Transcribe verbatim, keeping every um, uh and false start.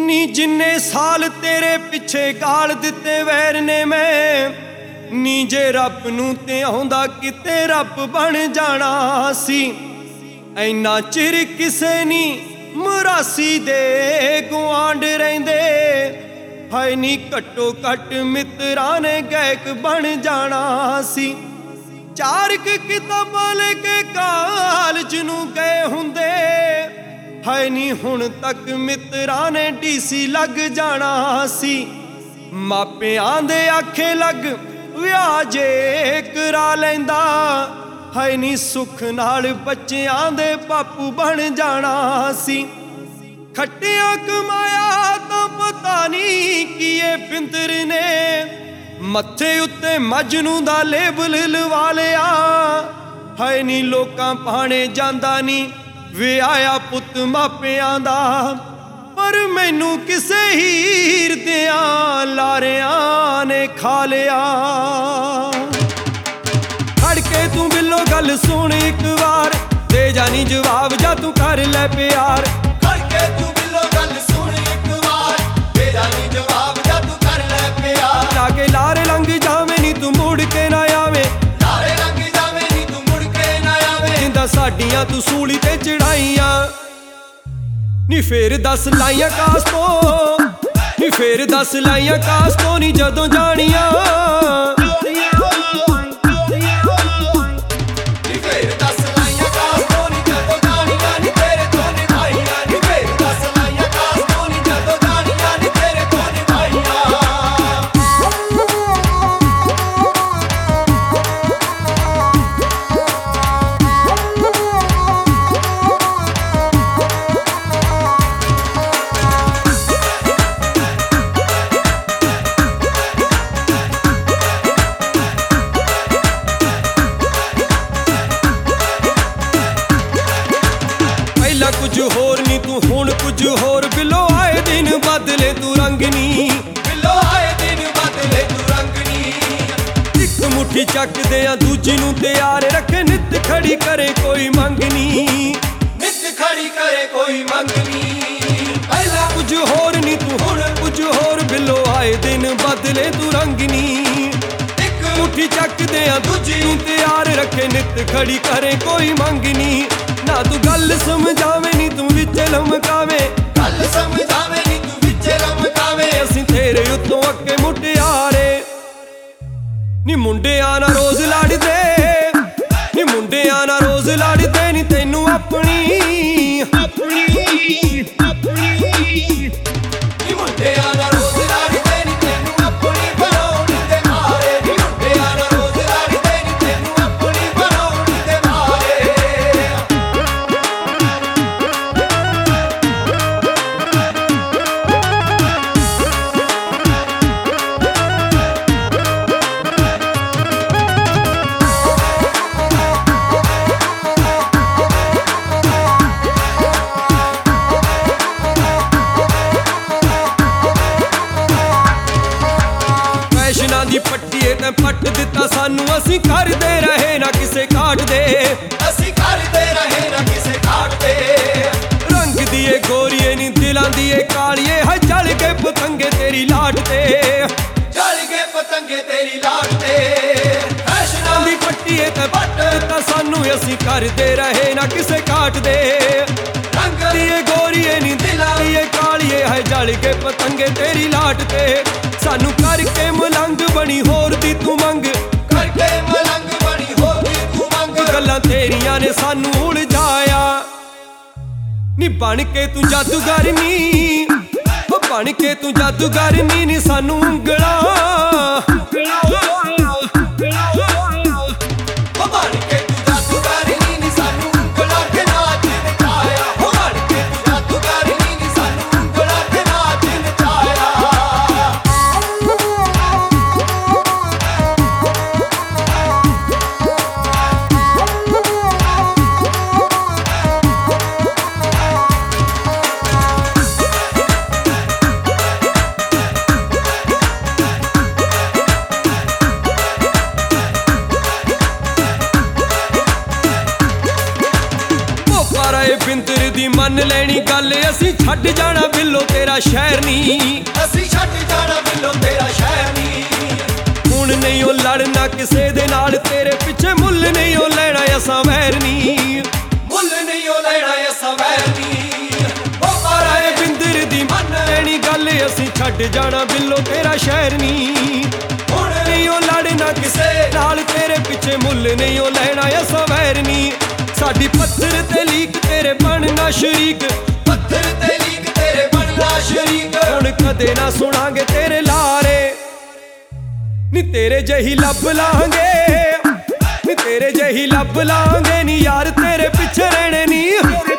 ਨੀ ਜਿੰਨੇ ਸਾਲ ਤੇਰੇ ਪਿੱਛੇ ਗਾਲ ਦਿੱਤੇ ਵੈਰ ਨੇ ਮੈਂ, ਨੀ ਜੇ ਰੱਬ ਨੂੰ ਤੇ ਆਉਂਦਾ ਕਿਤੇ ਰੱਬ ਬਣ ਜਾਣਾ ਸੀ। ਐਨਾ ਚਿਰ ਕਿਸੇ ਨੀ ਮੁਰਾਸੀ ਦੇ ਗੁਆਂਢ ਰਹਿੰਦੇ, ਹਾਏ ਨੀ ਘੱਟੋ ਘੱਟ ਮਿੱਤਰਾਂ ਨੇ ਗਾਇਕ ਬਣ ਜਾਣਾ ਸੀ। ਚਾਰ ਕੁ ਕਿਤਾਬਾਂ ਲੈ ਕੇ ਕਾਲਜ ਨੂੰ ਗਏ ਹੁੰਦੇ, ਹਾਏ ਨੀ ਹੁਣ ਤੱਕ ਮਿੱਤਰਾਂ ਨੇ ਡੀਸੀ ਲੱਗ ਜਾਣਾ ਸੀ। ਮਾਪਿਆਂ ਦੇ ਆਖੇ ਲੱਗ ਵਿਆਹ ਜੇ ਕਰਾ ਲੈਂਦਾ, ਹਾਏ ਨੀ ਸੁੱਖ ਨਾਲ ਬੱਚਿਆਂ ਦੇ ਬਾਪੂ ਬਣ ਜਾਣਾ ਸੀ। ਖੱਟਿਆ ਕਮਾਇਆ ਤਾਂ ਪਤਾ ਨਹੀਂ ਕੀਏ ਪਿੰਦਰ ਨੇ, ਮੱਥੇ ਉੱਤੇ ਮਜਨੂ ਦਾ ਲੇਬਲ ਲਵਾ ਲਿਆ। ਹਾਏ ਨੀ ਲੋਕਾਂ ਭਾਣੇ ਜਾਂਦਾ ਨੀ ਵਿਆਹਿਆ ਪੁੱਤ ਮਾਪਿਆਂ ਦਾ, ਪਰ ਮੈਨੂੰ ਕਿਸੇ ਹੀਰ ਦਿਆਂ ਲਾਰਿਆਂ ਨੇ ਖਾ ਲਿਆ। ਖੜ ਕੇ ਤੂੰ ਬਿੱਲੋ ਗੱਲ ਸੁਣ ਇੱਕ ਵਾਰ, ਦੇ ਜਾਨੀ ਜਵਾਬ ਜਾਂ ਤੂੰ ਕਰ ਲੈ ਪਿਆਰ। ਖੜ ਕੇ ਤੂੰ ਬਿੱਲੋ ਗੱਲ ਸੁਣ ਇੱਕ ਵਾਰ, ਦੇ ਜਾਨੀ ਜਵਾਬ ਜਾਂ ਤੂੰ ਕਰ ਲੈ ਪਿਆਰ। ਜਾ ਕੇ ਲਾਰੇ ਲੰਘ ਜਾਵੇਂ ਨੀ ਤੂੰ ਮੁੜ ਕੇ ਨਾ ਆਵੇਂ, ਲਾਰੇ ਲੰਘ ਜਾਵੇਂ ਨੀ ਤੂੰ ਮੁੜ ਕੇ ਨਾ ਆਵੇਂ। ਜਿੰਦਾ ਸਾਡੀਆਂ ਤੂੰ ਸੂਲੀ ਤੇ ਚੜਾਈਆਂ, ਨੀ ਫੇਰ ਦੱਸ ਲਾਈਆਂ ਕਾਸ ਤੋਂ, ਨੀ ਫੇਰ ਦੱਸ ਲਾਈਆਂ ਕਾਸ ਤੋਂ ਨੀ ਜਦੋਂ ਜਾਣੀਆਂ। ਨੀ ਫੇਰ ਦੱਸ ਲਾਈਆਂ ਕਾਸ ਤੋਂ ਨੀ ਜਦੋਂ ਜਾਣੀਆਂ, ਨੀ ਤੇਰੇ ਤੋਂ ਨਿਭਾਈਆਂ। ਨੀ ਫੇਰ ਦੱਸ ਲਾਈਆਂ ਕਾਸ ਤੋਂ ਨੀ ਜਦੋਂ ਜਾਣੀਆਂ, ਨੀ ਤੇਰੇ ਤੋਂ ਨਿਭਾਈਆਂ। ਪਹਿਲਾਂ ਕੁਝ ਹੋਰ ਨੀ ਤੂੰ ਹੁਣ ਕੁਝ ਹੋਰ, ਬਿੱਲੋ ਆਏ ਦਿਨ ਬਦਲੇ ਤੂੰ ਰੰਗ ਨੀ, ਬਿੱਲੋ ਆਏ ਦਿਨ ਬਦਲੇ ਤੂੰ ਰੰਗ ਨੀ। ਇੱਕ ਮੁੱਠੀ ਚੱਕਦੇ ਆ ਦੂਜੀ ਨੂੰ ਤਿਆਰ ਰੱਖੇ, ਨਿੱਤ ਖੜੀ ਕਰੇ ਕੋਈ ਮੰਗ ਨੀ, ਨਿੱਤ ਖੜੀ ਕਰੇ ਕੋਈ ਮੰਗ ਨੀ। ਪਹਿਲਾਂ ਕੁਝ ਹੋਰ ਨੀ ਤੂੰ ਹੁਣ ਕੁਝ ਹੋਰ, ਬਿੱਲੋ ਆਏ ਦਿਨ ਬਦਲੇ ਤੂੰ ਰੰਗ ਨੀ। ਇੱਕ ਮੁੱਠੀ ਚੱਕਦੇ ਆ ਦੂਜੀ ਨੂੰ ਤਿਆਰ ਰੱਖੇ, ਨਿੱਤ ਖੜੀ ਕਰੇ ਕੋਈ ਮੰਗ ਨੀ। ਨਾ ਤੂੰ ਗੱਲ ਸਮਝਾਵੇਂ ਨੀ ਤੂੰ ਵਿੱਚ ਲਮਕਾਵੇਂ, ਗੱਲ ਸਮਝਾਵੇਂ ਨੀ ਤੂੰ ਵਿੱਚ ਰਮਕਾਵੇਂ। ਅਸੀਂ ਤੇਰੇ ਉੱਤੋਂ ਅੱਗੇ ਮੁਟਿਆਰੇ, ਨੀ ਮੁੰਡਿਆਂ ਨਾਲ ਰੋਜ਼ ਲੜਦੇ, ਨੀ ਮੁੰਡਿਆਂ ਨਾਲ ਰੋਜ਼ ਲੜਦੇ ਨੀ ਤੈਨੂੰ ਆਪਣੀ ਆਪਣੀ ਆਪਣੀ। ਨੀ ਮੁੰਡਿਆਂ ਨਾਲ ਰੋਜ਼ ਲੜਦੇ ਨੀ ਤੈਨੂੰ ਆਪਣੀ ਬਣਾਉਣ ਦੇ ਮਾਰੇ। ਨੀ ਮੁੰਡਿਆਂ ਨਾਲ ਰੋਜ਼ ਲੜਦੇ ਨੀ ਤੈਨੂੰ ਆਪਣੀ ਬਣਾਉਣ ਦੇ ਮਾਰੇ। ਫੈਸ਼ਨਾਂ ਦੀ ਪੱਟੀਏ ਤੈਂ ਪੱਟ ਦਿੱਤਾ ਸਾਨੂੰ, ਅਸੀਂ ਕਰਦੇ ਰਹੇ ਨਾ ਕਿਸੇ ਕਾਟ ਦੇ। ਅਸੀਂ ਕਰਦੇ ਰਹੇ ਨਾ ਕਿਸੇ ਘਾਟ ਤੇ। ਰੰਗ ਦੀਏ ਗੋਰੀਏ ਨੀ ਦਿਲਾਂ ਦੀਏ ਕਾਲੀਏ, ਹੈ ਚੱਲ ਕੇ ਪਤੰਗੇ ਤੇਰੀ ਲਾਟ ਤੇ। ਚੱਲ ਗਏ ਪਤੰਗੇ ਤੇਰੀ ਲਾਟ ਤੇ। ਫੈਸ਼ਨਾਂ ਦੀ ਪੱਟੀਏ ਤੈਂ ਪੱਟ ਦਿੱਤਾ ਸਾਨੂੰ, ਅਸੀਂ ਕਰਦੇ ਰਹੇ ਨਾ ਕਿਸੇ ਕਾਟ ਦੇ। ਰੰਗ ਦੀਏ ਗੋਰੀਏ ਨੀ ਦਿਲਾਂ ਦੀਏ ਕਾਲੀਏ, ਹੈ ਜਲ ਕੇ ਪਤੰਗੇ ਤੇਰੀ ਲਾਟ ਤੇ। ਸਾਨੂੰ ਕਰਕੇ ਮਲੰਗ ਬਣੀ ਹੋਰ ਦੀ ਤੂੰ ਮੰਗ, ਕਰਕੇ ਮਲੰਗ ਬਣੀ ਹੋਗੀ ਤੂੰ ਮੰਗ। ਗੱਲਾਂ ਤੇਰੀਆਂ ਨੇ ਸਾਨੂੰ ਉਲਝਾਇਆ, ਨੀ ਬਣ ਕੇ ਤੂੰ ਜਾਦੂਗਰ ਨੀ, ਉਹ ਬਣ ਕੇ ਤੂੰ ਜਾਦੂਗਰ ਨੀ, ਨੀ ਸਾਨੂੰ ਉਂਗਲਾਂ ਹੋ ਬਣ ਕੇ ਤੂੰ ਜਾਦੂਗਰ ਨੀ, ਨੀ ਸਾਨੂੰ ਉਂਗਲਾਂ ਤੇ ਨਾਚ ਨਚਾਇਆ। ਹੋ ਬਣ ਕੇ ਤੂੰ ਜਾਦੂਗਰ ਨੀ, ਨੀ ਸਾਨੂੰ ਉਂਗਲਾਂ ਤੇ ਨਾਚ ਨਚਾਇਆ। ਦੀ ਮੰਨ ਲੈਣੀ ਗੱਲ ਅਸੀਂ ਛੱਡ ਜਾਣਾ ਬਿੱਲੋ ਤੇਰਾ ਸ਼ਹਿਰ ਨੀ ਅਸੀਂ ਛੱਡ ਜਾਣਾ ਬਿੱਲੋ ਤੇਰਾ ਸ਼ਹਿਰ ਨੀ ਹੁਣ ਨਹੀਂ ਉਹ ਲੜਨਾ ਕਿਸੇ ਦੇ ਨਾਲ ਤੇਰੇ ਪਿੱਛੇ ਮੁੱਲ ਨਹੀਂ ਉਹ ਲੈਣਾ ਅਸਾਂ ਵੈਰ ਨੀ ਮੁੱਲ ਨਹੀਂ ਉਹ ਲੈਣਾ ਅਸਾਂ ਵੈਰ ਨੀ ਉਹ ਪਾਰਾਏ ਬਿੰਦਰ ਦੀ ਮੰਨ ਲੈਣੀ ਗੱਲ ਅਸੀਂ ਛੱਡ ਜਾਣਾ ਬਿੱਲੋ ਤੇਰਾ ਸ਼ਹਿਰ ਨੀ ਹੁਣ ਨਹੀਂ ਉਹ ਲੜਨਾ ਕਿਸੇ ਨਾਲ ਤੇਰੇ ਪਿੱਛੇ ਮੁੱਲ ਨਹੀਂ ਉਹ ਲੈਣਾ ਅਸਾਂ ਵੈਰ ਨੀ ਸਾਡੀ ਪੱਥਰ ਤੇ ਲੀਕ ਤੇਰੇ ਬਣਨਾ ਸ਼ਰੀਕ ਪੱਥਰ ਤੇ ਲੀਕ ਤੇਰੇ ਬਣਨਾ ਸ਼ਰੀਕ ਹੁਣ ਕਦੇ ਨਾ ਸੁਣਾਂਗੇ ਤੇਰੇ ਲਾਰੇ ਨੀ ਤੇਰੇ ਜਹੀ ਲੱਭ ਲਾਂਗੇ ਨੀ ਤੇਰੇ ਜਹੀ ਲੱਭ ਲਾਂਗੇ ਨੀ ਯਾਰ ਤੇਰੇ ਪਿੱਛੇ ਰਹਿਣੇ ਨੀ